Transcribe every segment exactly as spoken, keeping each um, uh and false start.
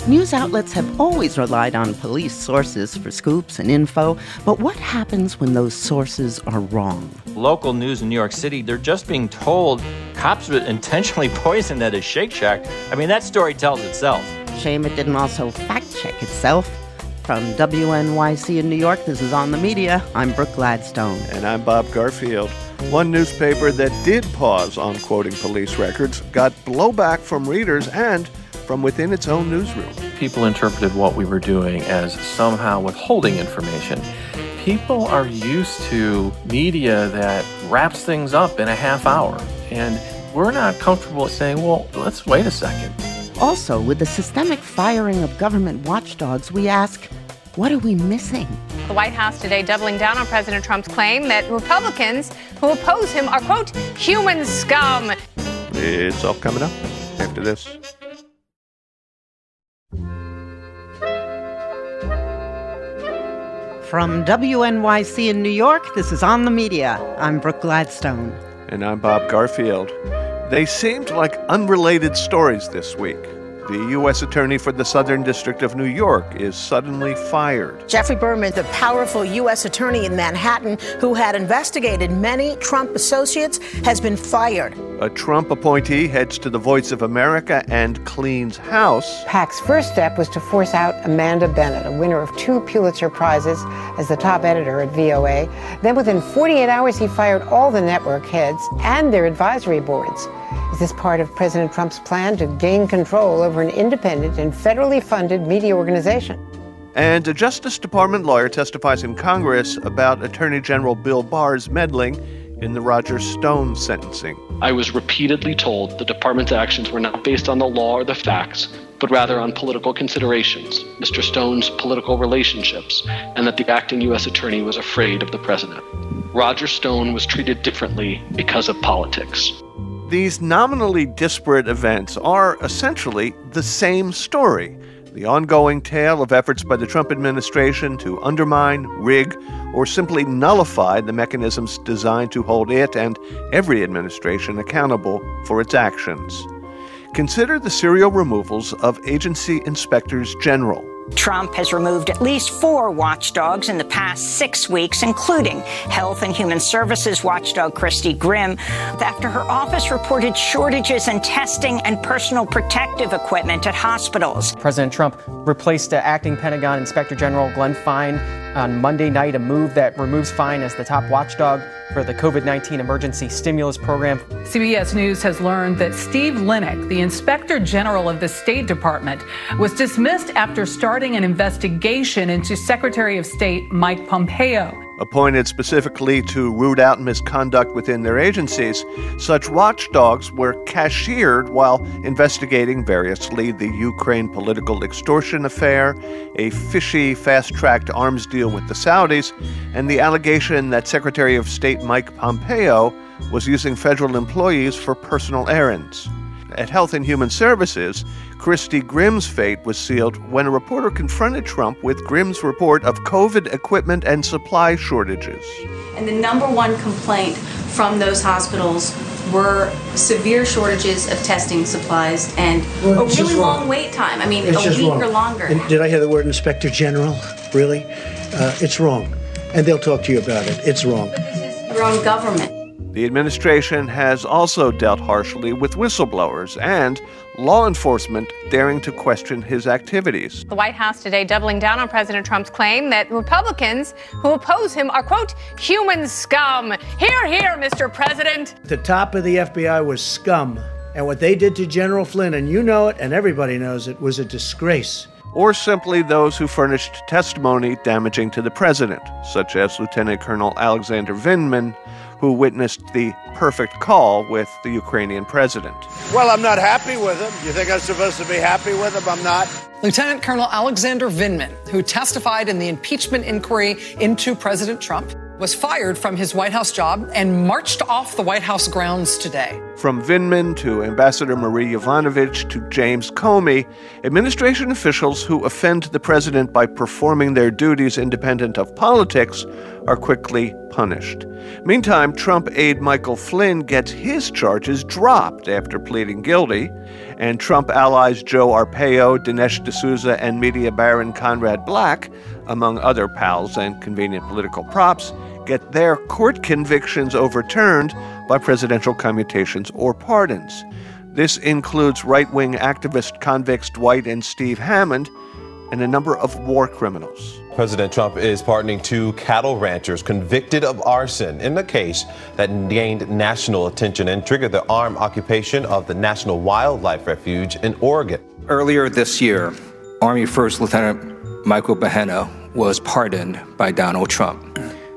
News outlets have always relied on police sources for scoops and info, but what happens when those sources are wrong? Local news in New York City, they're just being told cops were intentionally poisoned at a Shake Shack. I mean, that story tells itself. Shame it didn't also fact-check itself. From W N Y C in New York, this is On the Media. I'm Brooke Gladstone. And I'm Bob Garfield. One newspaper that did pause on quoting police records got blowback from readers and from within its own newsroom. People interpreted what we were doing as somehow withholding information. People are used to media that wraps things up in a half hour. And we're not comfortable saying, well, let's wait a second. Also, with the systemic firing of government watchdogs, we ask, what are we missing? The White House today doubling down on President Trump's claim that Republicans who oppose him are, quote, human scum. It's all coming up after this. From W N Y C in New York, this is On the Media. I'm Brooke Gladstone. And I'm Bob Garfield. They seemed like unrelated stories this week. The U S attorney for the Southern District of New York is suddenly fired. Jeffrey Berman, the powerful U S attorney in Manhattan who had investigated many Trump associates, has been fired. A Trump appointee heads to the Voice of America and cleans house. PAC's first step was to force out Amanda Bennett, a winner of two Pulitzer Prizes as the top editor at V O A. Then within forty-eight hours, he fired all the network heads and their advisory boards. Is this part of President Trump's plan to gain control over an independent and federally funded media organization? And a Justice Department lawyer testifies in Congress about Attorney General Bill Barr's meddling in the Roger Stone sentencing. I was repeatedly told the department's actions were not based on the law or the facts, but rather on political considerations, Mister Stone's political relationships, and that the acting U S attorney was afraid of the president. Roger Stone was treated differently because of politics. These nominally disparate events are essentially the same story. The ongoing tale of efforts by the Trump administration to undermine, rig, or simply nullify the mechanisms designed to hold it and every administration accountable for its actions. Consider the serial removals of agency inspectors general. Trump has removed at least four watchdogs in the past six weeks, including Health and Human Services watchdog Christy Grimm, after her office reported shortages in testing and personal protective equipment at hospitals. President Trump replaced uh, acting Pentagon Inspector General Glenn Fine on Monday night, a move that removes Fine as the top watchdog for the COVID nineteen emergency stimulus program. C B S News has learned that Steve Linick, the Inspector General of the State Department, was dismissed after starting an investigation into Secretary of State Mike Pompeo. Appointed specifically to root out misconduct within their agencies, such watchdogs were cashiered while investigating variously the Ukraine political extortion affair, a fishy fast-tracked arms deal with the Saudis, and the allegation that Secretary of State Mike Pompeo was using federal employees for personal errands. At Health and Human Services, Christy Grimm's fate was sealed when a reporter confronted Trump with Grimm's report of COVID equipment and supply shortages. And the number one complaint from those hospitals were severe shortages of testing supplies and well, a really long wait time. I mean, it's a week wrong. or longer. And did I hear the word Inspector General? Really? Uh, it's wrong. And they'll talk to you about it. It's wrong. This is your own government. The administration has also dealt harshly with whistleblowers and law enforcement daring to question his activities. The White House today doubling down on President Trump's claim that Republicans who oppose him are, quote, human scum. Hear, hear, Mister President. The top of the F B I was scum. And what they did to General Flynn, and you know it and everybody knows it, was a disgrace. Or simply those who furnished testimony damaging to the president, such as Lieutenant Colonel Alexander Vindman, who witnessed the perfect call with the Ukrainian president. Well, I'm not happy with him. You think I'm supposed to be happy with him? I'm not. Lieutenant Colonel Alexander Vindman, who testified in the impeachment inquiry into President Trump, was fired from his White House job and marched off the White House grounds today. From Vindman to Ambassador Marie Yovanovitch to James Comey, administration officials who offend the president by performing their duties independent of politics are quickly punished. Meantime, Trump aide Michael Flynn gets his charges dropped after pleading guilty, And Trump allies Joe Arpaio, Dinesh D'Souza, and media baron Conrad Black, among other pals and convenient political props, get their court convictions overturned by presidential commutations or pardons. This includes right-wing activist convicts Dwight and Steve Hammond and a number of war criminals. President Trump is pardoning two cattle ranchers convicted of arson in a case that gained national attention and triggered the armed occupation of the National Wildlife Refuge in Oregon. Earlier this year, Army First Lieutenant Michael Bahena was pardoned by Donald Trump.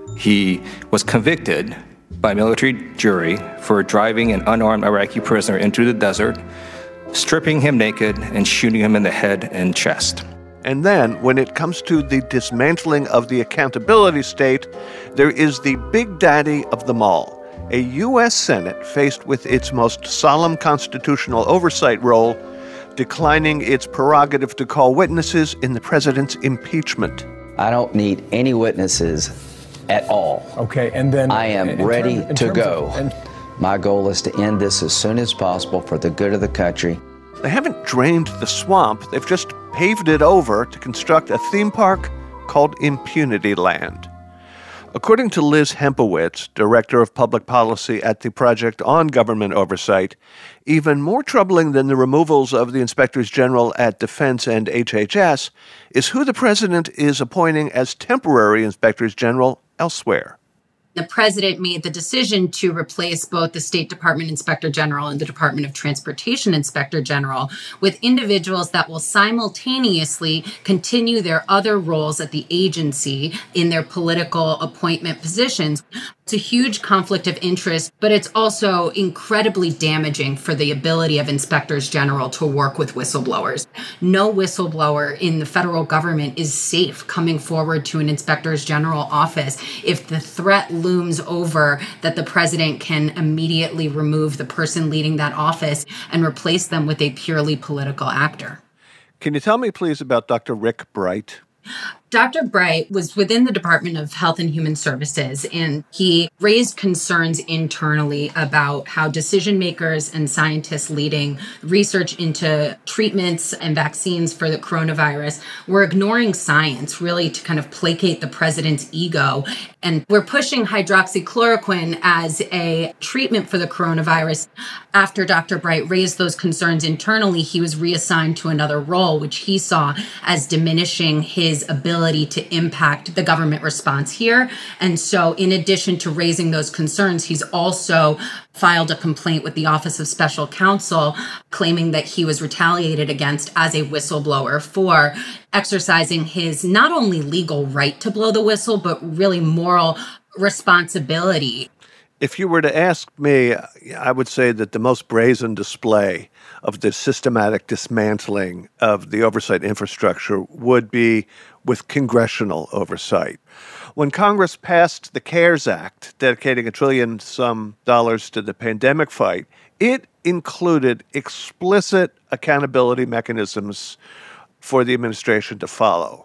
He was convicted by a military jury for driving an unarmed Iraqi prisoner into the desert, stripping him naked, and shooting him in the head and chest. And then, when it comes to the dismantling of the accountability state, there is the big daddy of them all, a U S Senate faced with its most solemn constitutional oversight role, declining its prerogative to call witnesses in the president's impeachment. I don't need any witnesses at all. Okay, and then I am in ready term, in to go. Of, and- My goal is to end this as soon as possible for the good of the country. They haven't drained the swamp. They've just paved it over to construct a theme park called Impunity Land. According to Liz Hempowitz, Director of Public Policy at the Project on Government Oversight, even more troubling than the removals of the inspectors general at Defense and H H S is who the president is appointing as temporary inspectors general elsewhere. The president made the decision to replace both the State Department Inspector General and the Department of Transportation Inspector General with individuals that will simultaneously continue their other roles at the agency in their political appointment positions. It's a huge conflict of interest, but it's also incredibly damaging for the ability of inspectors general to work with whistleblowers. No whistleblower in the federal government is safe coming forward to an inspector's general office if the threat looms over that the president can immediately remove the person leading that office and replace them with a purely political actor. Can you tell me, please, about Doctor Rick Bright? Doctor Bright was within the Department of Health and Human Services, and he raised concerns internally about how decision makers and scientists leading research into treatments and vaccines for the coronavirus were ignoring science, really to kind of placate the president's ego. And we're pushing hydroxychloroquine as a treatment for the coronavirus. After Doctor Bright raised those concerns internally, he was reassigned to another role, which he saw as diminishing his ability to impact the government response here. And so in addition to raising those concerns, he's also filed a complaint with the Office of Special Counsel claiming that he was retaliated against as a whistleblower for exercising his not only legal right to blow the whistle, but really moral responsibility. If you were to ask me, I would say that the most brazen display of the systematic dismantling of the oversight infrastructure would be with congressional oversight. When Congress passed the CARES Act, dedicating a trillion some dollars to the pandemic fight, it included explicit accountability mechanisms for the administration to follow.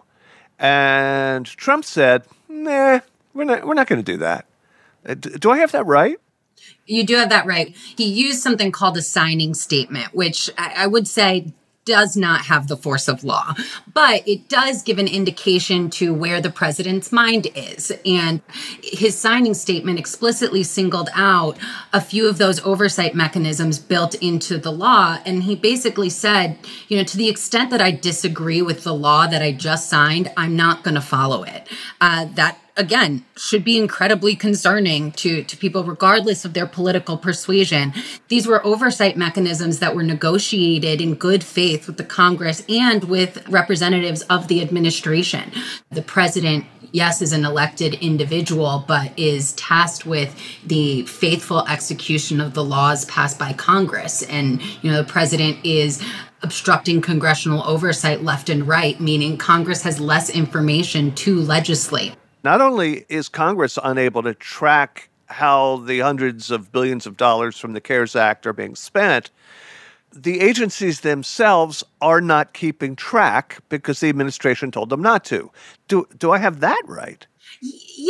And Trump said, nah, we're not, we're not going to do that. Do I have that right? You do have that right. He used something called a signing statement, which I would say does not have the force of law, but it does give an indication to where the president's mind is. And his signing statement explicitly singled out a few of those oversight mechanisms built into the law. And he basically said, you know, to the extent that I disagree with the law that I just signed, I'm not going to follow it. Uh, that Again, should be incredibly concerning to, to people, regardless of their political persuasion. These were oversight mechanisms that were negotiated in good faith with the Congress and with representatives of the administration. The president, yes, is an elected individual, but is tasked with the faithful execution of the laws passed by Congress. And, you know, the president is obstructing congressional oversight left and right, meaning Congress has less information to legislate. Not only is Congress unable to track how the hundreds of billions of dollars from the CARES Act are being spent, the agencies themselves are not keeping track because the administration told them not to. Do, do I have that right? Yeah.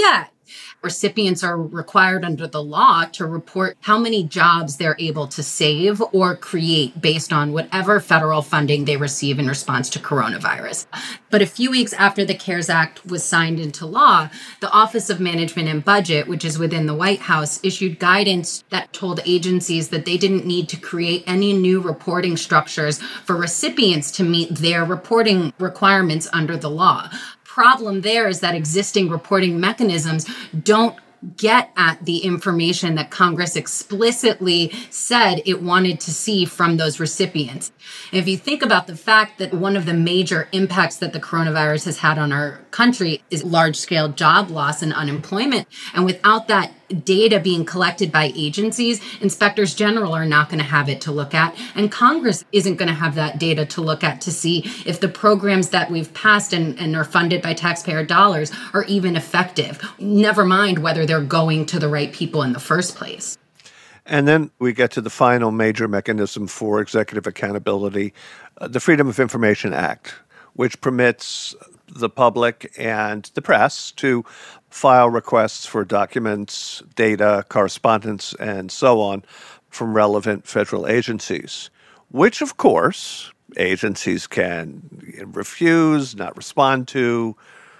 Recipients are required under the law to report how many jobs they're able to save or create based on whatever federal funding they receive in response to coronavirus. But a few weeks after the CARES Act was signed into law, the Office of Management and Budget, which is within the White House, issued guidance that told agencies that they didn't need to create any new reporting structures for recipients to meet their reporting requirements under the law. Problem there is that existing reporting mechanisms don't get at the information that Congress explicitly said it wanted to see from those recipients. And if you think about the fact that one of the major impacts that the coronavirus has had on our country is large-scale job loss and unemployment, and without that data being collected by agencies, inspectors general are not going to have it to look at, and Congress isn't going to have that data to look at to see if the programs that we've passed and, and are funded by taxpayer dollars are even effective, never mind whether they're going to the right people in the first place. And then we get to the final major mechanism for executive accountability, uh, the Freedom of Information Act, which permits the public and the press to file requests for documents, data, correspondence, and so on from relevant federal agencies, which, of course, agencies can refuse, not respond to,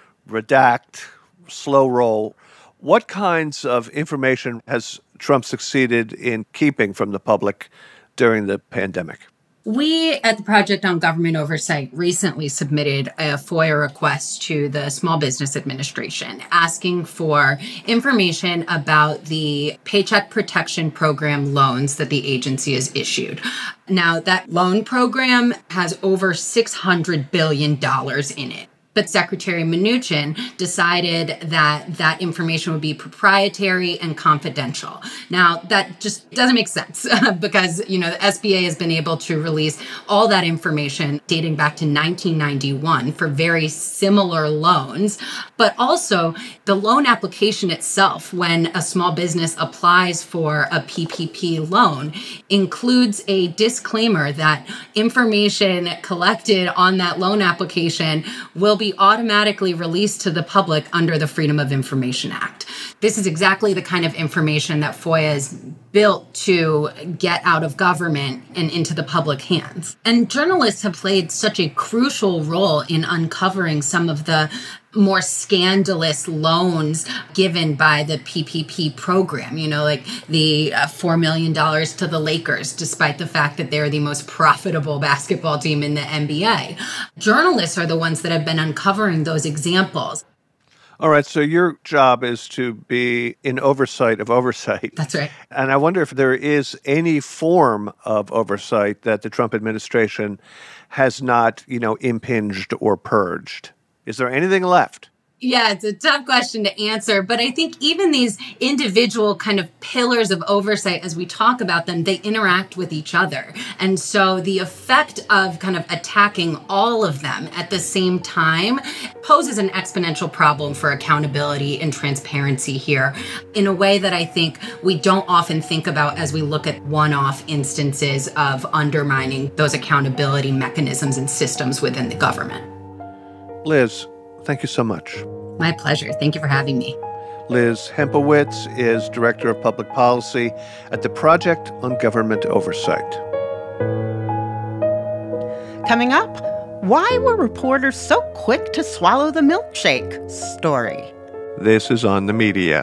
redact, slow roll. What kinds of information has Trump succeeded in keeping from the public during the pandemic? We at the Project on Government Oversight recently submitted a FOIA request to the Small Business Administration asking for information about the Paycheck Protection Program loans that the agency has issued. Now, that loan program has over six hundred billion dollars in it. But Secretary Mnuchin decided that that information would be proprietary and confidential. Now, that just doesn't make sense because, you know, the S B A has been able to release all that information dating back to nineteen ninety-one for very similar loans. But also, the loan application itself, when a small business applies for a P P P loan, includes a disclaimer that information collected on that loan application will be automatically released to the public under the Freedom of Information Act. This is exactly the kind of information that FOIA is built to get out of government and into the public hands. And journalists have played such a crucial role in uncovering some of the more scandalous loans given by the P P P program, you know, like the uh, four million dollars to the Lakers, despite the fact that they're the most profitable basketball team in the N B A. Journalists are the ones that have been uncovering those examples. All right, so your job is to be in oversight of oversight. That's right. And I wonder if there is any form of oversight that the Trump administration has not, you know, impinged or purged. Is there anything left? Yeah, it's a tough question to answer, but I think even these individual kind of pillars of oversight, as we talk about them, they interact with each other. And so the effect of kind of attacking all of them at the same time poses an exponential problem for accountability and transparency here in a way that I think we don't often think about as we look at one-off instances of undermining those accountability mechanisms and systems within the government. Liz, thank you so much. My pleasure. Thank you for having me. Liz Hempowitz is Director of Public Policy at the Project on Government Oversight. Coming up, why were reporters so quick to swallow the milkshake story? This is On the Media.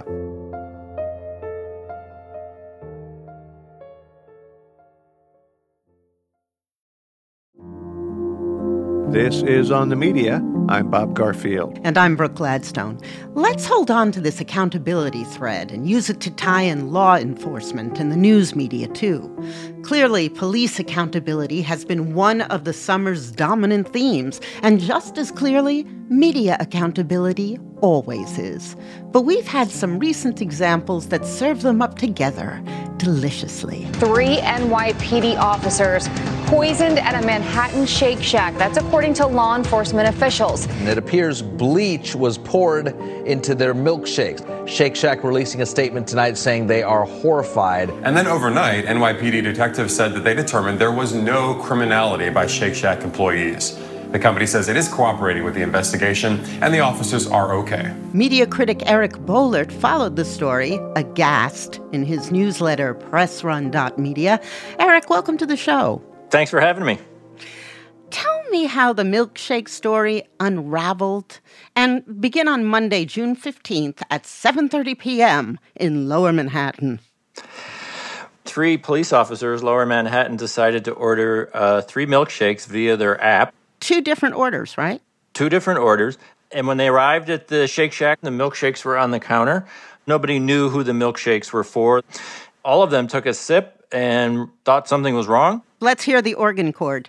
This is On the Media. I'm Bob Garfield. And I'm Brooke Gladstone. Let's hold on to this accountability thread and use it to tie in law enforcement and the news media, too. Clearly, police accountability has been one of the summer's dominant themes, and just as clearly, media accountability always is. But we've had some recent examples that serve them up together deliciously. Three N Y P D officers poisoned at a Manhattan Shake Shack. That's according to law enforcement officials. And it appears bleach was poured into their milkshakes. Shake Shack releasing a statement tonight saying they are horrified. And then overnight, N Y P D detectives said that they determined there was no criminality by Shake Shack employees. The company says it is cooperating with the investigation, and the officers are okay. Media critic Eric Boehlert followed the story, aghast, in his newsletter, press run dot media. Eric, welcome to the show. Thanks for having me. Tell me how the milkshake story unraveled, and begin on Monday, June fifteenth at seven thirty p.m. in Lower Manhattan. Three police officers, Lower Manhattan, decided to order uh, three milkshakes via their app. Two different orders, right? Two different orders. And when they arrived at the Shake Shack, the milkshakes were on the counter. Nobody knew who the milkshakes were for. All of them took a sip and thought something was wrong. Let's hear the organ chord.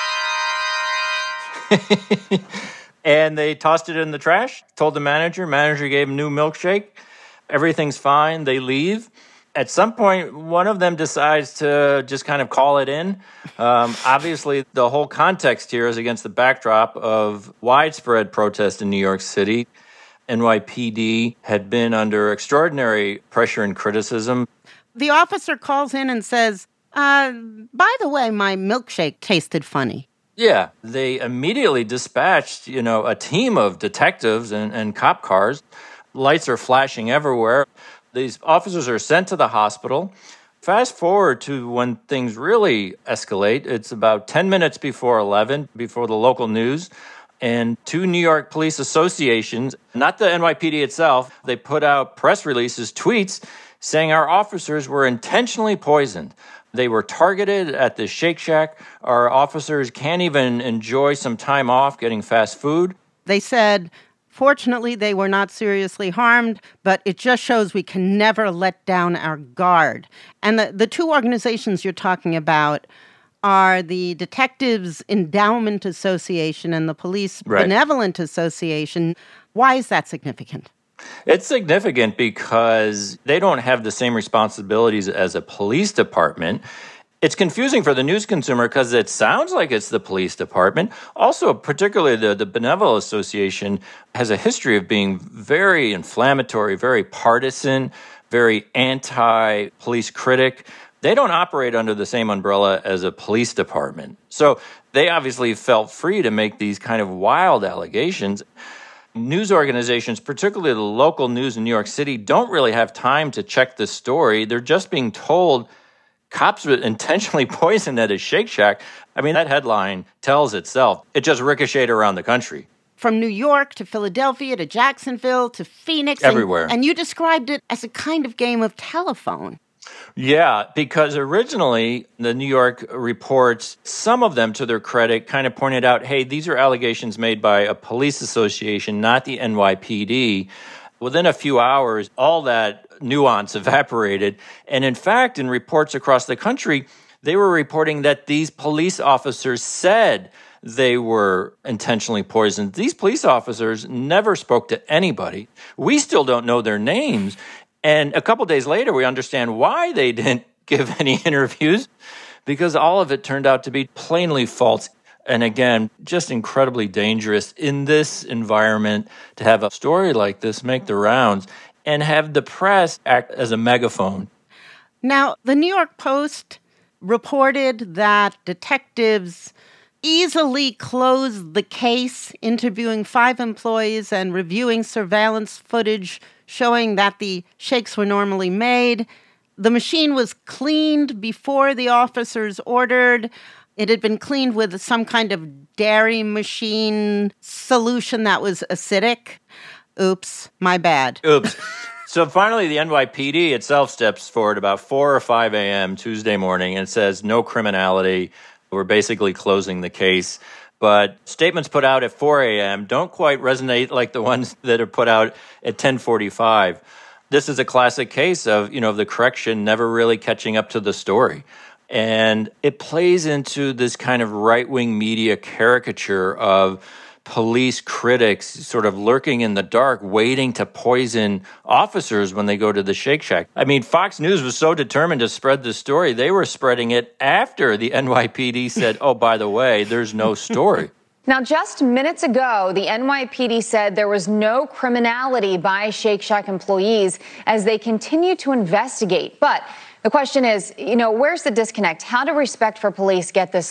And they tossed it in the trash, told the manager. Manager gave them a new milkshake. Everything's fine. They leave. At some point, one of them decides to just kind of call it in. Um, obviously, the whole context here is against the backdrop of widespread protest in New York City. N Y P D had been under extraordinary pressure and criticism. The officer calls in and says, uh, by the way, my milkshake tasted funny. Yeah, they immediately dispatched, you know, a team of detectives and, and cop cars. Lights are flashing everywhere. These officers are sent to the hospital. Fast forward to when things really escalate. It's about ten minutes before eleven, before the local news. And two New York police associations, not the N Y P D itself, they put out press releases, tweets, saying our officers were intentionally poisoned. They were targeted at the Shake Shack. Our officers can't even enjoy some time off getting fast food. They said, fortunately, they were not seriously harmed, but it just shows we can never let down our guard. And the, the two organizations you're talking about are the Detectives Endowment Association and the Police Right. Benevolent Association. Why is that significant? It's significant because they don't have the same responsibilities as a police department. It's confusing for the news consumer because it sounds like it's the police department. Also, particularly the, the Benevolent Association has a history of being very inflammatory, very partisan, very anti-police critic. They don't operate under the same umbrella as a police department. So they obviously felt free to make these kind of wild allegations. News organizations, particularly the local news in New York City, don't really have time to check this story. They're just being told cops were intentionally poisoned at a Shake Shack. I mean, that headline tells itself. It just ricocheted around the country. From New York to Philadelphia to Jacksonville to Phoenix. Everywhere. And, and you described it as a kind of game of telephone. Yeah, because originally the New York reports, some of them to their credit, kind of pointed out, hey, these are allegations made by a police association, not the N Y P D. Within a few hours, all that nuance evaporated. And in fact, in reports across the country, they were reporting that these police officers said they were intentionally poisoned. These police officers never spoke to anybody. We still don't know their names. And a couple days later, we understand why they didn't give any interviews, because all of it turned out to be plainly false. And again, just incredibly dangerous in this environment to have a story like this make the rounds and have the press act as a megaphone. Now, the New York Post reported that detectives easily closed the case, interviewing five employees and reviewing surveillance footage showing that the shakes were normally made. The machine was cleaned before the officers ordered. It had been cleaned with some kind of dairy machine solution that was acidic. Oops, my bad. Oops. So finally, the N Y P D itself steps forward about four or five a.m. Tuesday morning and says no criminality. We're basically closing the case. But statements put out at four a.m. don't quite resonate like the ones that are put out at ten forty-five. This is a classic case of, you know, the correction never really catching up to the story. And it plays into this kind of right-wing media caricature of police critics sort of lurking in the dark, waiting to poison officers when they go to the Shake Shack. I mean, Fox News was so determined to spread the story, they were spreading it after the N Y P D said, oh, by the way, there's no story. Now, just minutes ago, the N Y P D said there was no criminality by Shake Shack employees as they continue to investigate. But the question is, you know, where's the disconnect? How do respect for police get this low?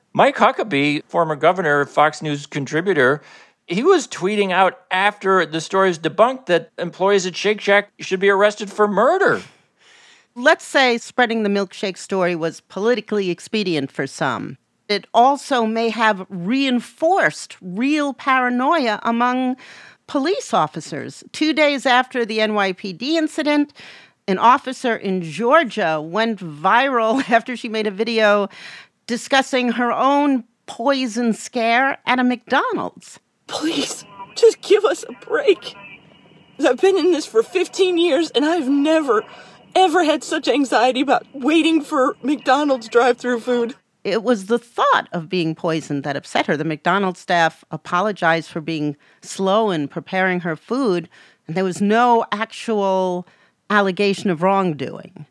Mike Huckabee, former governor, Fox News contributor, he was tweeting out after the story was debunked that employees at Shake Shack should be arrested for murder. Let's say spreading the milkshake story was politically expedient for some. It also may have reinforced real paranoia among police officers. Two days after the N Y P D incident, an officer in Georgia went viral after she made a video discussing her own poison scare at a McDonald's. Please, just give us a break. I've been in this for fifteen years, and I've never, ever had such anxiety about waiting for McDonald's drive-thru food. It was the thought of being poisoned that upset her. The McDonald's staff apologized for being slow in preparing her food, and there was no actual allegation of wrongdoing.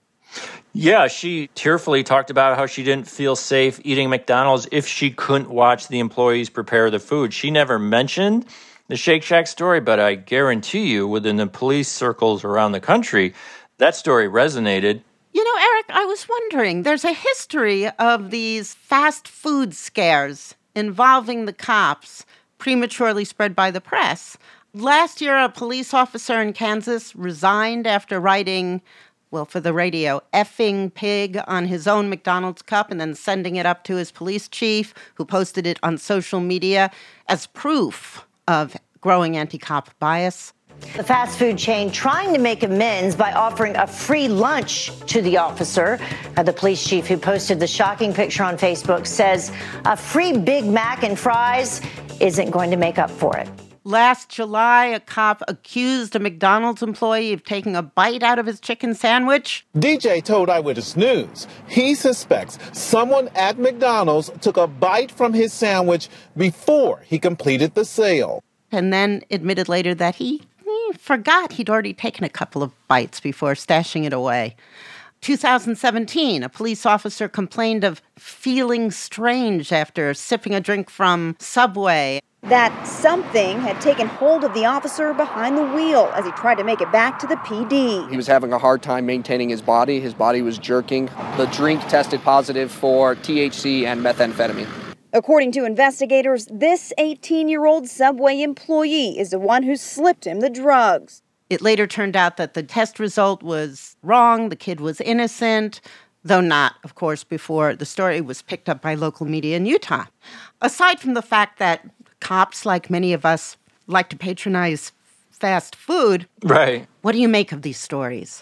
Yeah, she tearfully talked about how she didn't feel safe eating McDonald's if she couldn't watch the employees prepare the food. She never mentioned the Shake Shack story, but I guarantee you within the police circles around the country, that story resonated. You know, Eric, I was wondering, there's a history of these fast food scares involving the cops prematurely spread by the press. Last year, a police officer in Kansas resigned after writing, well, for the radio, effing pig on his own McDonald's cup and then sending it up to his police chief, who posted it on social media as proof of growing anti-cop bias. The fast food chain trying to make amends by offering a free lunch to the officer. Uh, the police chief who posted the shocking picture on Facebook says a free Big Mac and fries isn't going to make up for it. Last July, a cop accused a McDonald's employee of taking a bite out of his chicken sandwich. D J told Eyewitness News he suspects someone at McDonald's took a bite from his sandwich before he completed the sale. And then admitted later that he, he forgot he'd already taken a couple of bites before stashing it away. two thousand seventeen, a police officer complained of feeling strange after sipping a drink from Subway. That something had taken hold of the officer behind the wheel as he tried to make it back to the P D. He was having a hard time maintaining his body. His body was jerking. The drink tested positive for T H C and methamphetamine. According to investigators, this eighteen-year-old Subway employee is the one who slipped him the drugs. It later turned out that the test result was wrong. The kid was innocent, though not, of course, before the story was picked up by local media in Utah. Aside from the fact that cops, like many of us, like to patronize fast food. Right. What do you make of these stories?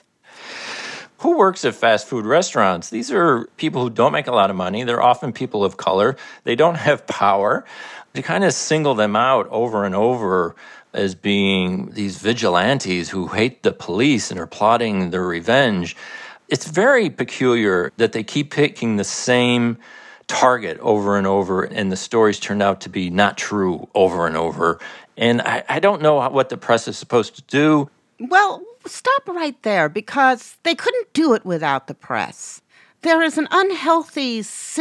Who works at fast food restaurants? These are people who don't make a lot of money. They're often people of color. They don't have power. To kind of single them out over and over as being these vigilantes who hate the police and are plotting their revenge, it's very peculiar that they keep picking the same target over and over, and the stories turned out to be not true over and over. And I, I don't know what the press is supposed to do. Well, stop right there, because they couldn't do it without the press. There is an unhealthy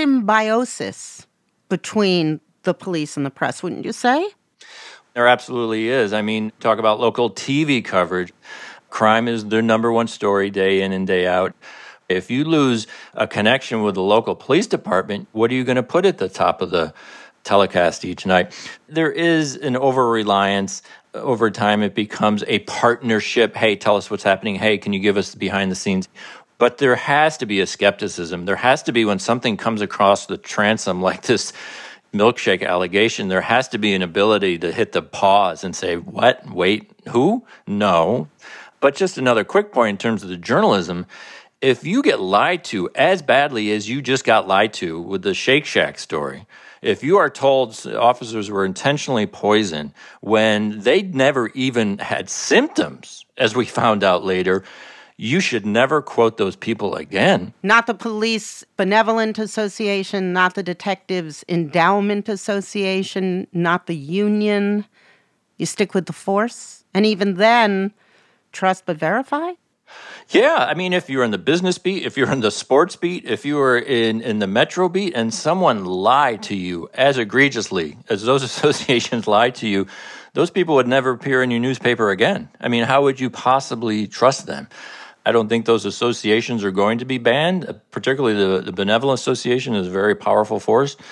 symbiosis between the police and the press, wouldn't you say? There absolutely is. I mean, talk about local T V coverage. Crime is their number one story day in and day out. If you lose a connection with the local police department, what are you going to put at the top of the telecast each night? There is an over-reliance. Over time, it becomes a partnership. Hey, tell us what's happening. Hey, can you give us the behind the scenes? But there has to be a skepticism. There has to be, when something comes across the transom like this milkshake allegation, there has to be an ability to hit the pause and say, what? Wait, who? No. But just another quick point in terms of the journalism. If you get lied to as badly as you just got lied to with the Shake Shack story, if you are told officers were intentionally poisoned when they never even had symptoms, as we found out later, you should never quote those people again. Not the Police Benevolent Association, not the Detectives Endowment Association, not the union. You stick with the force, and even then, trust but verify? Yeah, I mean, if you're in the business beat, if you're in the sports beat, if you were in, in the metro beat and someone lied to you as egregiously as those associations lied to you, those people would never appear in your newspaper again. I mean, how would you possibly trust them? I don't think those associations are going to be banned, particularly the, the Benevolent Association is a very powerful force.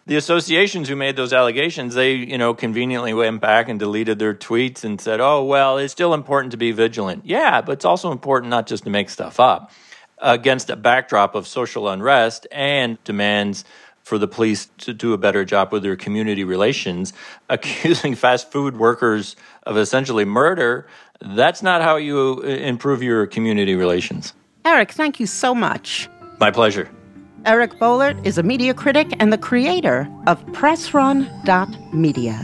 The associations who made those allegations, they, you know, conveniently went back and deleted their tweets and said, oh, well, it's still important to be vigilant. Yeah, but it's also important not just to make stuff up against a backdrop of social unrest and demands for the police to do a better job with their community relations. Accusing fast food workers of essentially murder, that's not how you improve your community relations. Eric, thank you so much. My pleasure. Eric Boehlert is a media critic and the creator of press run dot media.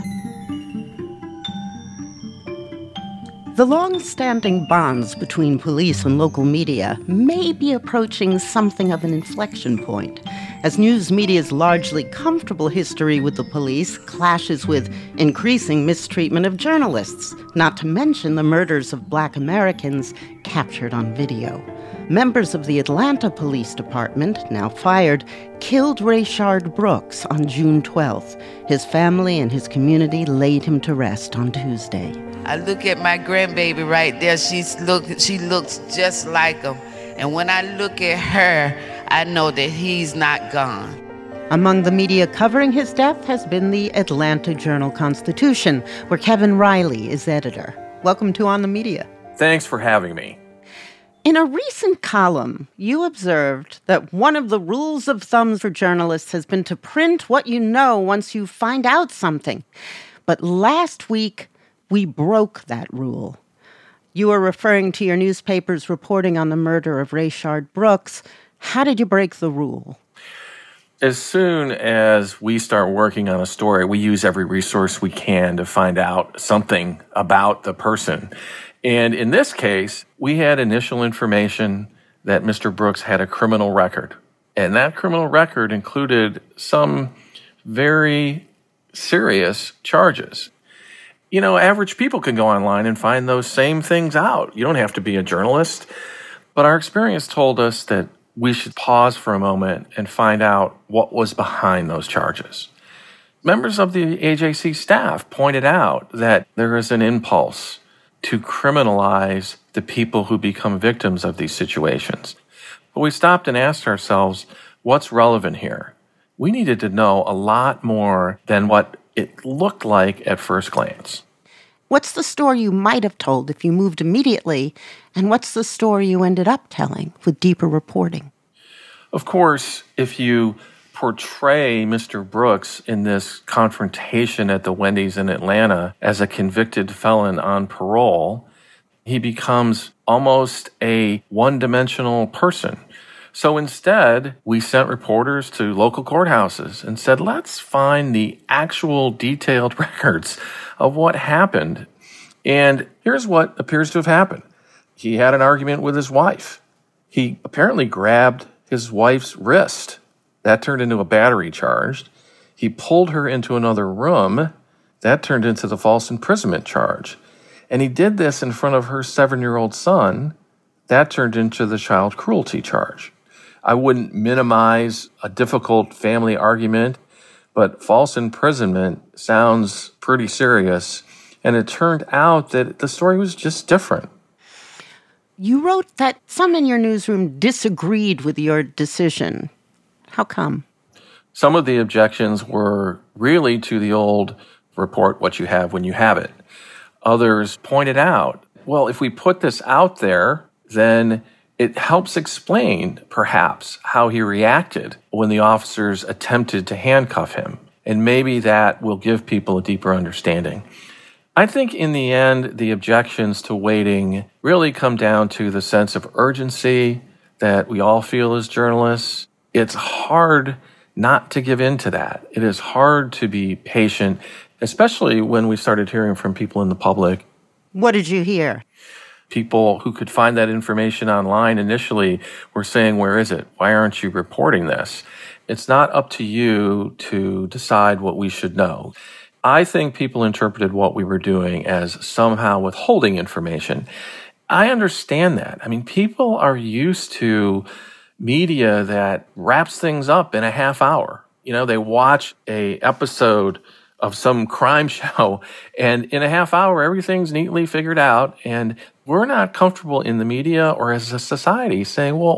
The long-standing bonds between police and local media may be approaching something of an inflection point, as news media's largely comfortable history with the police clashes with increasing mistreatment of journalists, not to mention the murders of Black Americans captured on video. Members of the Atlanta Police Department, now fired, killed Rayshard Brooks on June twelfth. His family and his community laid him to rest on Tuesday. I look at my grandbaby right there. She's look, she looks just like him. And when I look at her, I know that he's not gone. Among the media covering his death has been the Atlanta Journal-Constitution, where Kevin Riley is editor. Welcome to On the Media. Thanks for having me. In a recent column, you observed that one of the rules of thumb for journalists has been to print what you know once you find out something. But last week, we broke that rule. You were referring to your newspaper's reporting on the murder of Rayshard Brooks. How did you break the rule? As soon as we start working on a story, we use every resource we can to find out something about the person. And in this case, we had initial information that Mister Brooks had a criminal record. And that criminal record included some very serious charges. You know, average people can go online and find those same things out. You don't have to be a journalist. But our experience told us that we should pause for a moment and find out what was behind those charges. Members of the A J C staff pointed out that there is an impulse to criminalize the people who become victims of these situations. But we stopped and asked ourselves, what's relevant here? We needed to know a lot more than what it looked like at first glance. What's the story you might have told if you moved immediately, and what's the story you ended up telling with deeper reporting? Of course, if you portray Mister Brooks in this confrontation at the Wendy's in Atlanta as a convicted felon on parole, he becomes almost a one-dimensional person. So instead, we sent reporters to local courthouses and said, let's find the actual detailed records of what happened. And here's what appears to have happened. He had an argument with his wife. He apparently grabbed his wife's wrist. That turned into a battery charge. He pulled her into another room. That turned into the false imprisonment charge. And he did this in front of her seven-year-old son. That turned into the child cruelty charge. I wouldn't minimize a difficult family argument, but false imprisonment sounds pretty serious. And it turned out that the story was just different. You wrote that some in your newsroom disagreed with your decision. How come? Some of the objections were really to the old report what you have when you have it. Others pointed out, well, if we put this out there, then it helps explain, perhaps, how he reacted when the officers attempted to handcuff him. And maybe that will give people a deeper understanding. I think in the end, the objections to waiting really come down to the sense of urgency that we all feel as journalists. It's hard not to give in to that. It is hard to be patient, especially when we started hearing from people in the public. What did you hear? People who could find that information online initially were saying, where is it? Why aren't you reporting this? It's not up to you to decide what we should know. I think people interpreted what we were doing as somehow withholding information. I understand that. I mean, people are used to media that wraps things up in a half hour. You know, they watch a episode of some crime show, and in a half hour, everything's neatly figured out. And we're not comfortable in the media or as a society saying, well,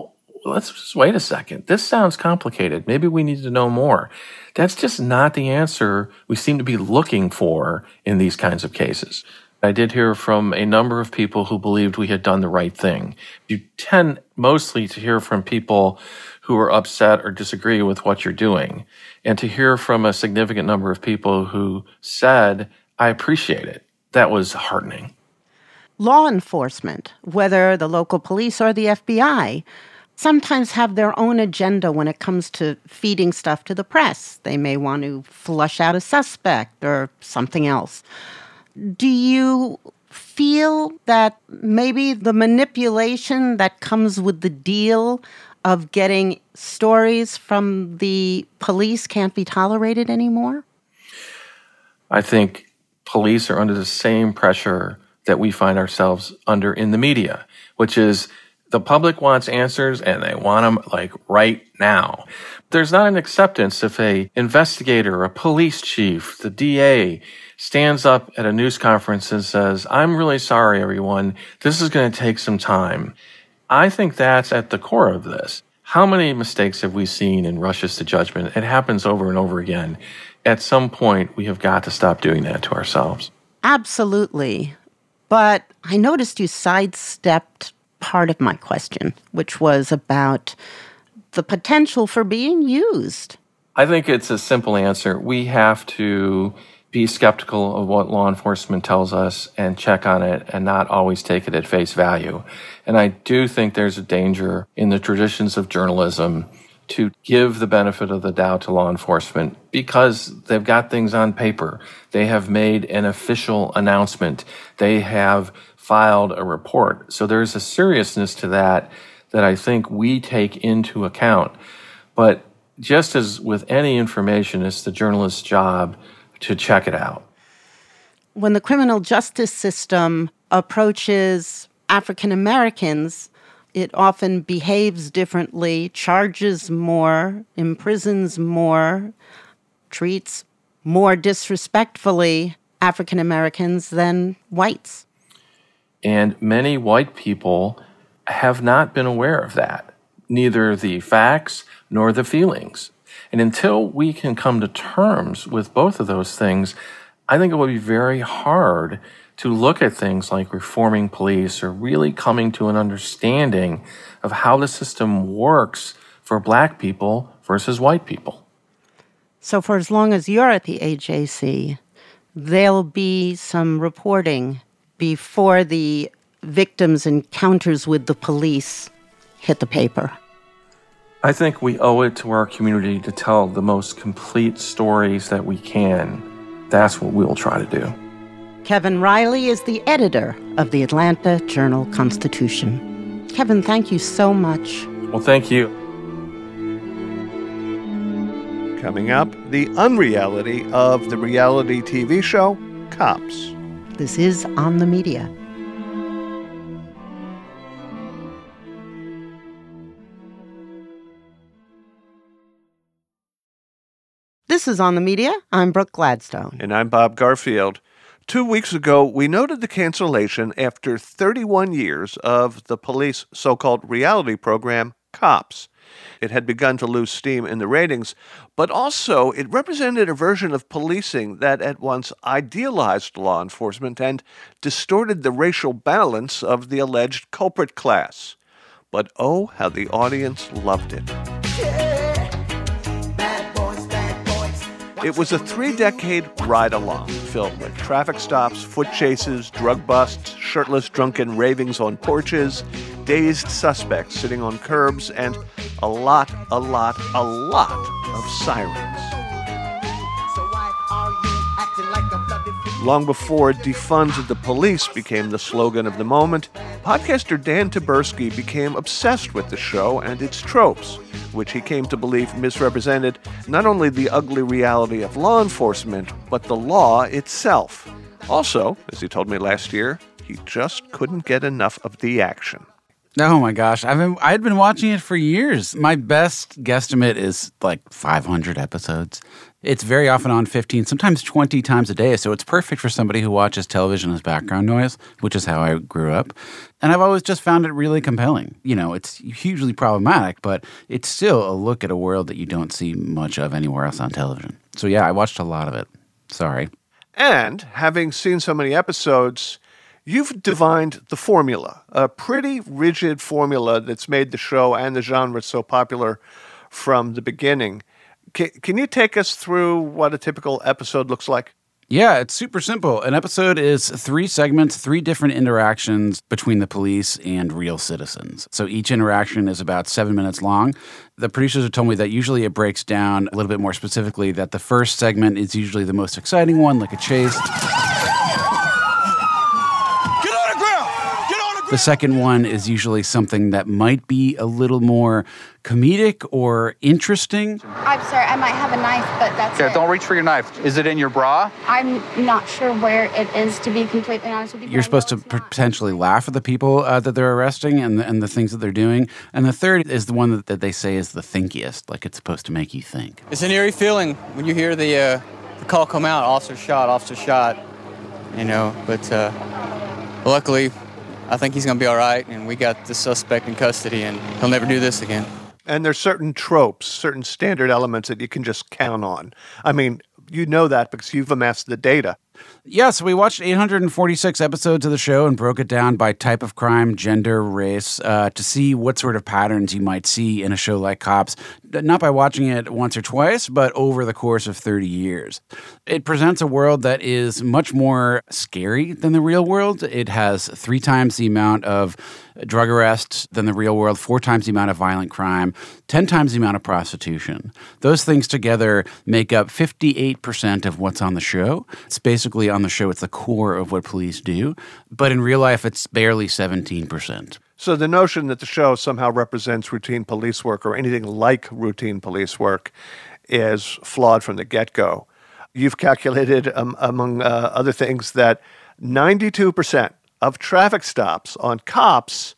let's just wait a second. This sounds complicated. Maybe we need to know more. That's just not the answer we seem to be looking for in these kinds of cases. I did hear from a number of people who believed we had done the right thing. You tend mostly to hear from people who are upset or disagree with what you're doing, and to hear from a significant number of people who said, I appreciate it. That was heartening. Law enforcement, whether the local police or the F B I, sometimes have their own agenda when it comes to feeding stuff to the press. They may want to flush out a suspect or something else. Do you feel that maybe the manipulation that comes with the deal of getting stories from the police can't be tolerated anymore? I think police are under the same pressure that we find ourselves under in the media, which is the public wants answers and they want them like right now. There's not an acceptance if a investigator, a police chief, the D A stands up at a news conference and says, I'm really sorry, everyone. This is going to take some time. I think that's at the core of this. How many mistakes have we seen in rushes to judgment? It happens over and over again. At some point, we have got to stop doing that to ourselves. Absolutely. But I noticed you sidestepped part of my question, which was about the potential for being used. I think it's a simple answer. We have to be skeptical of what law enforcement tells us and check on it and not always take it at face value. And I do think there's a danger in the traditions of journalism to give the benefit of the doubt to law enforcement because they've got things on paper. They have made an official announcement. They have filed a report. So there's a seriousness to that that I think we take into account. But just as with any information, it's the journalist's job to check it out. When the criminal justice system approaches African Americans, it often behaves differently, charges more, imprisons more, treats more disrespectfully African Americans than whites. And many white people have not been aware of that, neither the facts nor the feelings. And until we can come to terms with both of those things, I think it will be very hard to look at things like reforming police or really coming to an understanding of how the system works for black people versus white people. So for as long as you're at the A J C, there'll be some reporting before the victims' encounters with the police hit the paper. I think we owe it to our community to tell the most complete stories that we can. That's what we'll try to do. Kevin Riley is the editor of the Atlanta Journal-Constitution. Kevin, thank you so much. Well, thank you. Coming up, the unreality of the reality T V show, Cops. This is On the Media. This is On the Media. I'm Brooke Gladstone. And I'm Bob Garfield. Two weeks ago, we noted the cancellation after thirty-one years of the police so-called reality program, Cops. It had begun to lose steam in the ratings, but also it represented a version of policing that at once idealized law enforcement and distorted the racial balance of the alleged culprit class. But oh, how the audience loved it. It was a three-decade ride-along filled with traffic stops, foot chases, drug busts, shirtless drunken ravings on porches, dazed suspects sitting on curbs, and a lot, a lot, a lot of sirens. Long before defund the police became the slogan of the moment, podcaster Dan Taberski became obsessed with the show and its tropes, which he came to believe misrepresented not only the ugly reality of law enforcement, but the law itself. Also, as he told me last year, he just couldn't get enough of the action. Oh my gosh, I've been I'd been watching it for years. My best guesstimate is like five hundred episodes. It's very often on fifteen, sometimes twenty times a day, so it's perfect for somebody who watches television as background noise, which is how I grew up. And I've always just found it really compelling. You know, it's hugely problematic, but it's still a look at a world that you don't see much of anywhere else on television. So yeah, I watched a lot of it. Sorry. And having seen so many episodes, you've divined the formula, a pretty rigid formula that's made the show and the genre so popular from the beginning. Can, can you take us through what a typical episode looks like? Yeah, it's super simple. An episode is three segments, three different interactions between the police and real citizens. So each interaction is about seven minutes long. The producers have told me that usually it breaks down a little bit more specifically, that the first segment is usually the most exciting one, like a chase. The second one is usually something that might be a little more comedic or interesting. I'm sorry, I might have a knife, but that's Okay, it. don't reach for your knife. Is it in your bra? I'm not sure where it is, to be completely honest with you. You're supposed to potentially laugh at the people uh, that they're arresting and the, and the things that they're doing. And the third is the one that, that they say is the thinkiest, like it's supposed to make you think. It's an eerie feeling when you hear the, uh, the call come out, officer shot, officer shot, you know, but uh, luckily, I think he's going to be all right, and we got the suspect in custody, and he'll never do this again. And there's certain tropes, certain standard elements that you can just count on. I mean, you know that because you've amassed the data. Yeah, so we watched eight hundred forty-six episodes of the show and broke it down by type of crime, gender, race, uh, to see what sort of patterns you might see in a show like Cops, not by watching it once or twice, but over the course of thirty years. It presents a world that is much more scary than the real world. It has three times the amount of drug arrests than the real world, four times the amount of violent crime, ten times the amount of prostitution. Those things together make up fifty-eight percent of what's on the show. It's basically on the show, it's the core of what police do. But in real life, it's barely seventeen percent. So the notion that the show somehow represents routine police work or anything like routine police work is flawed from the get-go. You've calculated, um, among uh, other things, that ninety-two percent of traffic stops on Cops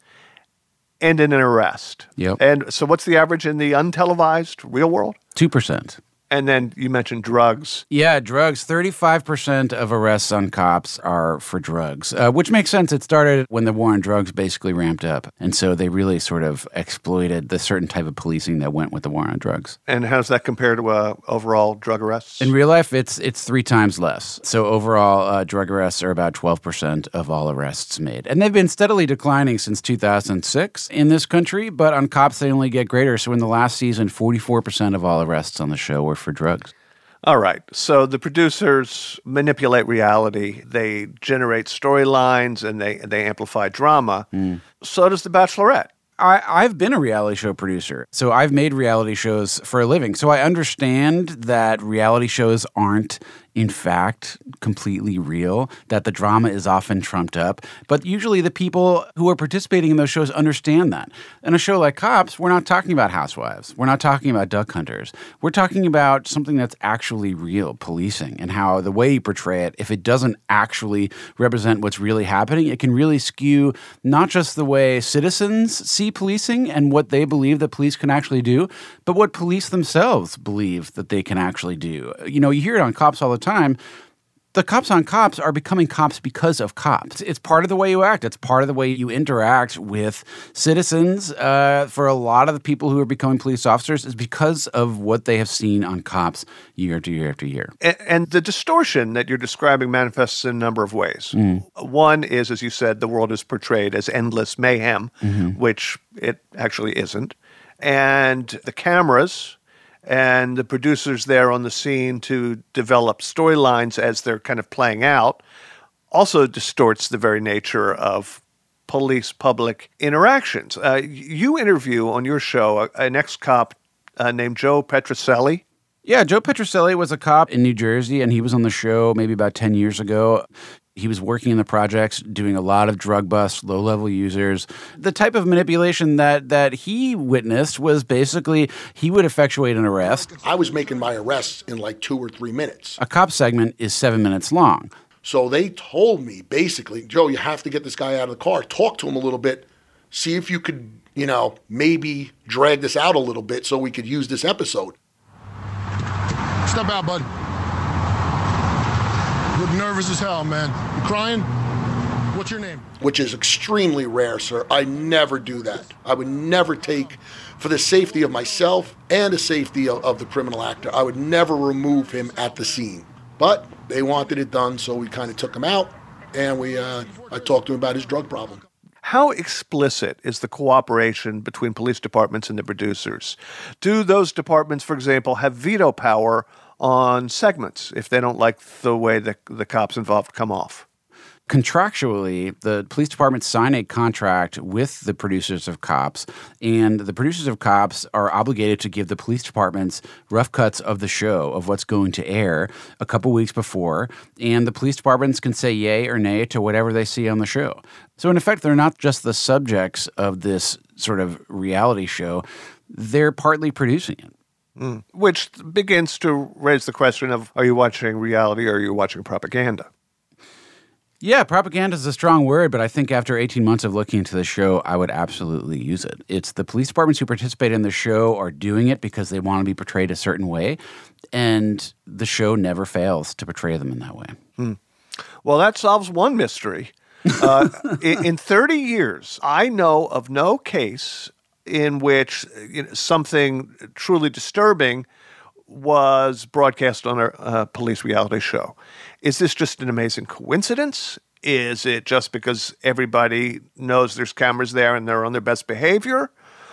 end in an arrest. Yep. And so what's the average in the untelevised real world? two percent. And then you mentioned drugs. Yeah, drugs. thirty-five percent of arrests on Cops are for drugs, uh, which makes sense. It started when the war on drugs basically ramped up. And so they really sort of exploited the certain type of policing that went with the war on drugs. And how does that compare to uh, overall drug arrests? In real life, it's it's three times less. So overall, uh, drug arrests are about twelve percent of all arrests made. And they've been steadily declining since two thousand six in this country, but on Cops, they only get greater. So in the last season, forty-four percent of all arrests on the show were for drugs. All right. So the producers manipulate reality. They generate storylines and they they amplify drama. Mm. So does The Bachelorette. I, I've been a reality show producer, so I've made reality shows for a living. So I understand that reality shows aren't, in fact, completely real, that the drama is often trumped up. But usually the people who are participating in those shows understand that. In a show like Cops, we're not talking about housewives. We're not talking about duck hunters. We're talking about something that's actually real, policing, and how the way you portray it, if it doesn't actually represent what's really happening, it can really skew not just the way citizens see policing and what they believe that police can actually do, but what police themselves believe that they can actually do. You know, you hear it on Cops all the time. The cops on Cops are becoming cops because of cops. It's part of the way you act. It's part of the way you interact with citizens. Uh, for a lot of the people who are becoming police officers is because of what they have seen on Cops year after year after year. And, and the distortion that you're describing manifests in a number of ways. Mm. One is, as you said, the world is portrayed as endless mayhem, mm-hmm. which it actually isn't. And the cameras and the producers there on the scene to develop storylines as they're kind of playing out also distorts the very nature of police-public interactions. Uh, you interview on your show an ex-cop uh, named Joe Petrocelli. Yeah, Joe Petrocelli was a cop in New Jersey, and he was on the show maybe about ten years ago. He was working in the projects, doing a lot of drug busts, low-level users. The type of manipulation that that he witnessed was basically he would effectuate an arrest. I was making my arrests in like two or three minutes. A cop segment is seven minutes long. So they told me, basically, Joe, you have to get this guy out of the car, talk to him a little bit, see if you could, you know, maybe drag this out a little bit so we could use this episode. Step out, bud. Look nervous as hell, man. You crying? What's your name? Which is extremely rare, sir. I never do that. I would never take, for the safety of myself and the safety of, of the criminal actor, I would never remove him at the scene. But they wanted it done, so we kind of took him out, and we uh, I talked to him about his drug problem. How explicit is the cooperation between police departments and the producers? Do those departments, for example, have veto power on segments if they don't like the way the, the cops involved come off? Contractually, the police department sign a contract with the producers of Cops, and the producers of Cops are obligated to give the police departments rough cuts of the show, of what's going to air a couple weeks before, and the police departments can say yay or nay to whatever they see on the show. So in effect, they're not just the subjects of this sort of reality show, they're partly producing it. Mm. Which begins to raise the question of, are you watching reality or are you watching propaganda? Yeah, propaganda is a strong word, but I think after eighteen months of looking into the show, I would absolutely use it. It's the police departments who participate in the show are doing it because they want to be portrayed a certain way, and the show never fails to portray them in that way. Hmm. Well, that solves one mystery. Uh, in, in thirty years, I know of no case in which you know, something truly disturbing was broadcast on a uh, police reality show. Is this just an amazing coincidence? Is it just because everybody knows there's cameras there and they're on their best behavior?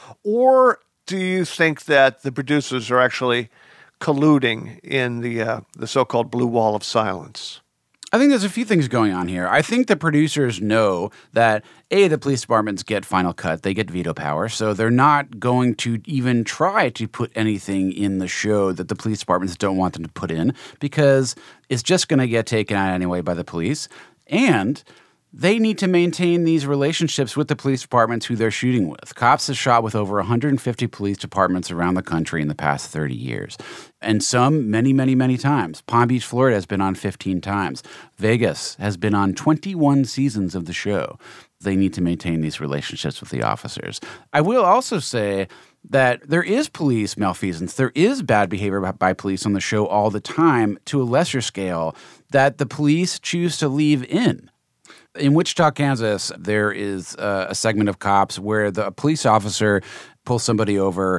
Or do you think that the producers are actually colluding in the uh, the so-called blue wall of silence? I think there's a few things going on here. I think the producers know that, A, the police departments get final cut. They get veto power. So they're not going to even try to put anything in the show that the police departments don't want them to put in because it's just going to get taken out anyway by the police. And they need to maintain these relationships with the police departments who they're shooting with. Cops has shot with over one hundred fifty police departments around the country in the past thirty years. And some many, many, many times. Palm Beach, Florida has been on fifteen times. Vegas has been on twenty-one seasons of the show. They need to maintain these relationships with the officers. I will also say that there is police malfeasance. There is bad behavior by police on the show all the time to a lesser scale that the police choose to leave in. In Wichita, Kansas, there is uh, a segment of Cops where the police officer pulls somebody over.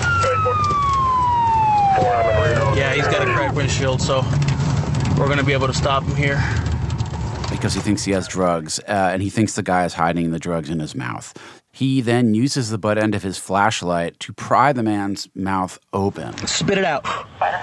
Yeah, he's got a cracked windshield, so we're going to be able to stop him here. Because he thinks he has drugs, uh, and he thinks the guy is hiding the drugs in his mouth. He then uses the butt end of his flashlight to pry the man's mouth open. Spit it out.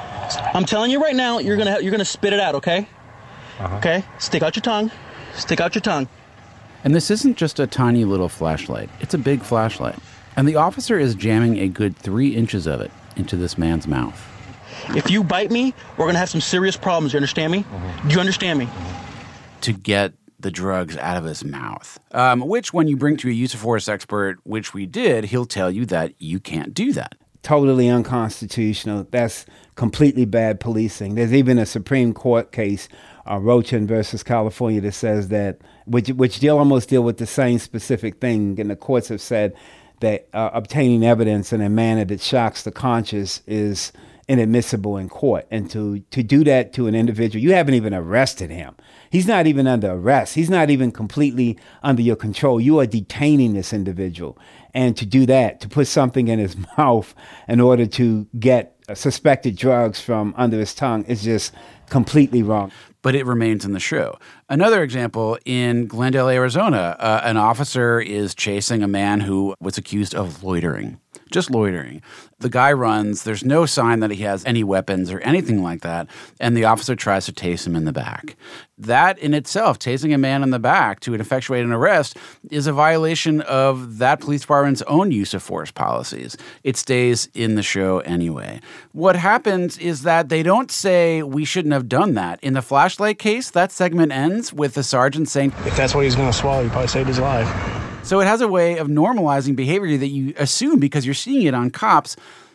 I'm telling you right now, you're gonna you're gonna spit it out, okay? Uh-huh. Okay. Stick out your tongue. Stick out your tongue. And this isn't just a tiny little flashlight. It's a big flashlight. And the officer is jamming a good three inches of it into this man's mouth. If you bite me, we're going to have some serious problems. You understand me? Mm-hmm. Do you understand me? Mm-hmm. To get the drugs out of his mouth, um, which when you bring to a use of force expert, which we did, he'll tell you that you can't do that. Totally unconstitutional. That's completely bad policing. There's even a Supreme Court case, uh, Rochin versus California, that says that, which which deal almost deal with the same specific thing, and the courts have said that uh, obtaining evidence in a manner that shocks the conscience is inadmissible in court. And to to do that to an individual, you haven't even arrested him. He's not even under arrest. He's not even completely under your control. You are detaining this individual. And to do that, to put something in his mouth in order to get suspected drugs from under his tongue is just completely wrong. But it remains in the show. Another example, in Glendale, Arizona, uh, an officer is chasing a man who was accused of loitering. Just loitering. The guy runs. There's no sign that he has any weapons or anything like that. And the officer tries to tase him in the back. That in itself, tasing a man in the back to effectuate an arrest, is a violation of that police department's own use of force policies. It stays in the show anyway. What happens is that they don't say we shouldn't have done that. In the flashlight case, that segment ends with the sergeant saying, if that's what he's going to swallow, he probably saved his life. So it has a way of normalizing behavior that you assume, because you're seeing it on Cops,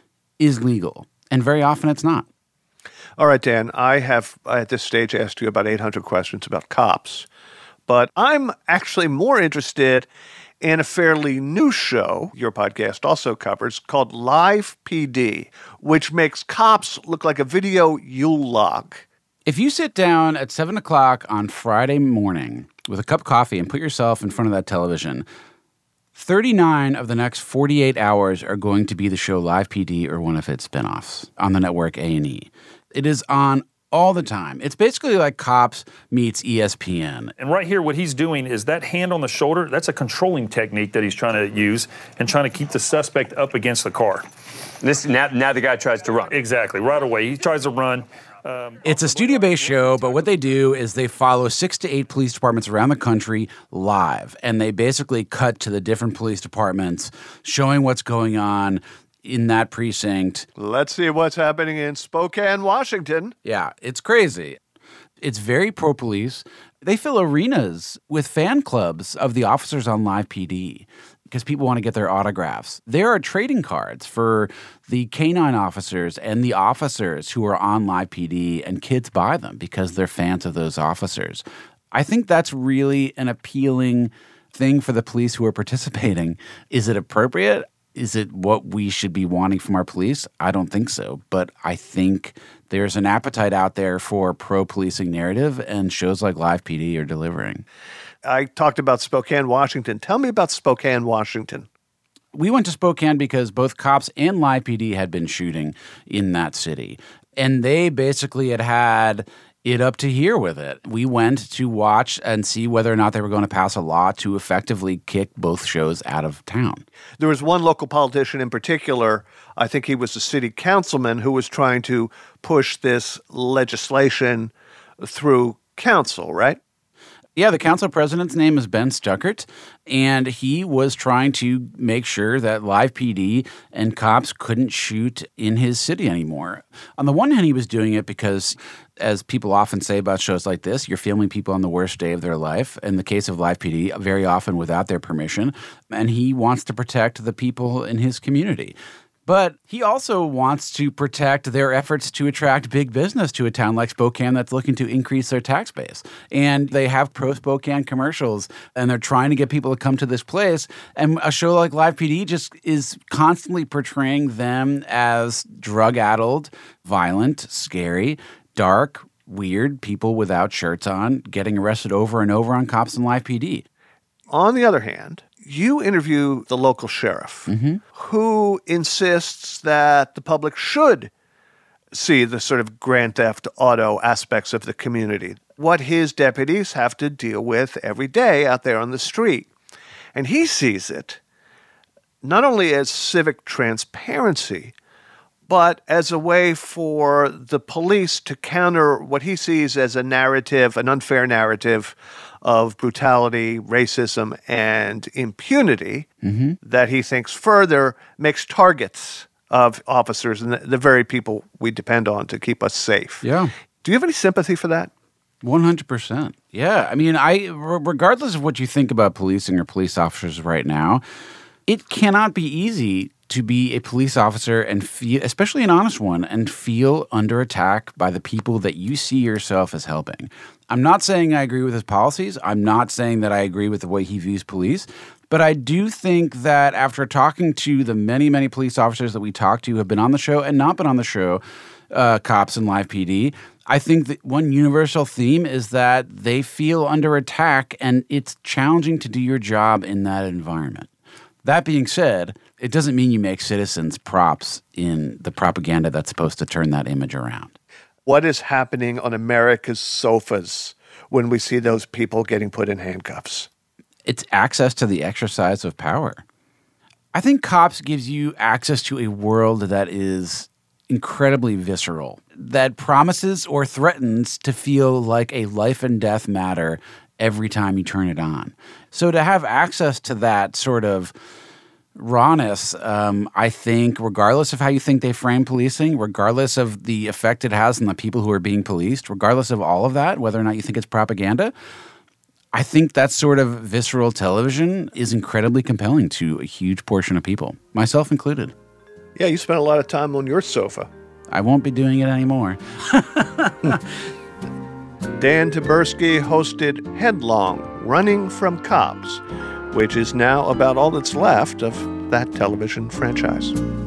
is legal. And very often it's not. All right, Dan, I have at this stage asked you about eight hundred questions about Cops. But I'm actually more interested in a fairly new show your podcast also covers called Live P D, which makes cops look like a video Yule log. If you sit down at seven o'clock on Friday morning with a cup of coffee and put yourself in front of that television, thirty-nine of the next forty-eight hours are going to be the show Live P D or one of its spinoffs on the network A and E. It is on all the time. It's basically like Cops meets E S P N. And right here, what he's doing is that hand on the shoulder, that's a controlling technique that he's trying to use and trying to keep the suspect up against the car. This now, now the guy tries to run. Exactly, right away. He tries to run. Um, it's a studio-based show, but what they do is they follow six to eight police departments around the country live, and they basically cut to the different police departments, showing what's going on in that precinct. Let's see what's happening in Spokane, Washington. Yeah, it's crazy. It's very pro-police. They fill arenas with fan clubs of the officers on Live P D because people want to get their autographs. There are trading cards for the canine officers and the officers who are on Live P D, and kids buy them because they're fans of those officers. I think that's really an appealing thing for the police who are participating. Is it appropriate? Is it what we should be wanting from our police? I don't think so. But I think there's an appetite out there for pro-policing narrative, and shows like Live P D are delivering. I talked about Spokane, Washington. Tell me about Spokane, Washington. We went to Spokane because both Cops and Live P D had been shooting in that city. And they basically had had it up to here with it. We went to watch and see whether or not they were going to pass a law to effectively kick both shows out of town. There was one local politician in particular, I think he was a city councilman, who was trying to push this legislation through council, right? Yeah, the council president's name is Ben Stuckert, and he was trying to make sure that Live P D and cops couldn't shoot in his city anymore. On the one hand, he was doing it because, as people often say about shows like this, you're filming people on the worst day of their life. In the case of Live P D, very often without their permission, and he wants to protect the people in his community. But he also wants to protect their efforts to attract big business to a town like Spokane that's looking to increase their tax base. And they have pro-Spokane commercials, and they're trying to get people to come to this place. And a show like Live P D just is constantly portraying them as drug-addled, violent, scary, dark, weird people without shirts on, getting arrested over and over on Cops and Live P D. On the other hand, you interview the local sheriff, mm-hmm. who insists that the public should see the sort of Grand Theft Auto aspects of the community, what his deputies have to deal with every day out there on the street. And he sees it not only as civic transparency, but as a way for the police to counter what he sees as a narrative, an unfair narrative of brutality, racism, and impunity mm-hmm. that he thinks further makes targets of officers and the, the very people we depend on to keep us safe. Yeah. Do you have any sympathy for that? one hundred percent. Yeah. I mean, I regardless of what you think about policing or police officers right now, it cannot be easy to be a police officer and feel, especially an honest one, and feel under attack by the people that you see yourself as helping. I'm not saying I agree with his policies. I'm not saying that I agree with the way he views police. But I do think that after talking to the many, many police officers that we talked to who have been on the show and not been on the show, uh, Cops and Live P D, I think that one universal theme is that they feel under attack, and it's challenging to do your job in that environment. That being said, it doesn't mean you make citizens props in the propaganda that's supposed to turn that image around. What is happening on America's sofas when we see those people getting put in handcuffs? It's access to the exercise of power. I think Cops gives you access to a world that is incredibly visceral, that promises or threatens to feel like a life and death matter every time you turn it on. So to have access to that sort of rawness, um, I think, regardless of how you think they frame policing, regardless of the effect it has on the people who are being policed, regardless of all of that, whether or not you think it's propaganda, I think that sort of visceral television is incredibly compelling to a huge portion of people, myself included. Yeah, you spent a lot of time on your sofa. I won't be doing it anymore. Dan Taberski hosted Headlong, Running from Cops, which is now about all that's left of that television franchise.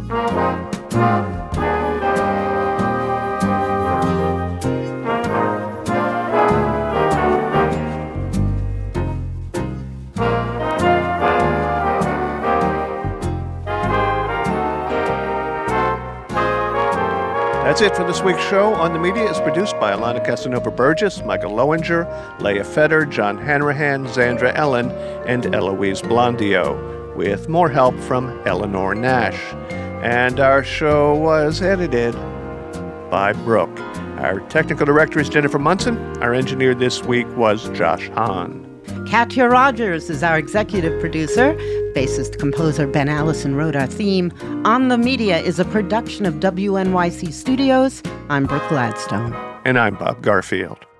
That's it for this week's show. On the Media is produced by Alana Casanova-Burgess, Michael Lowinger, Leah Feder, John Hanrahan, Zandra Ellen, and Eloise Blondio, with more help from Eleanor Nash. And our show was edited by Brooke. Our technical director is Jennifer Munson. Our engineer this week was Josh Hahn. Katya Rogers is our executive producer. Bassist composer Ben Allison wrote our theme. On the Media is a production of W N Y C Studios. I'm Brooke Gladstone. And I'm Bob Garfield.